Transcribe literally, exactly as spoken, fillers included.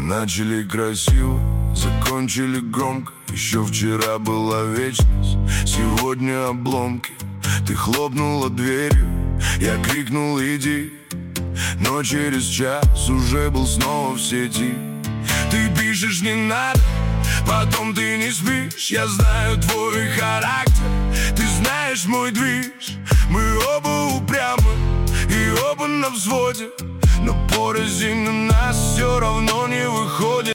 начали красиво, закончили громко. Еще вчера была вечность, сегодня обломки. Ты хлопнула дверью, я крикнул иди, но через час уже был снова в сети. Ты пишешь не надо, потом ты не спишь. Я знаю твой характер, ты знаешь мой движ. Мы оба упрямы и оба на взводе, но порознь у нас все равно не выходит.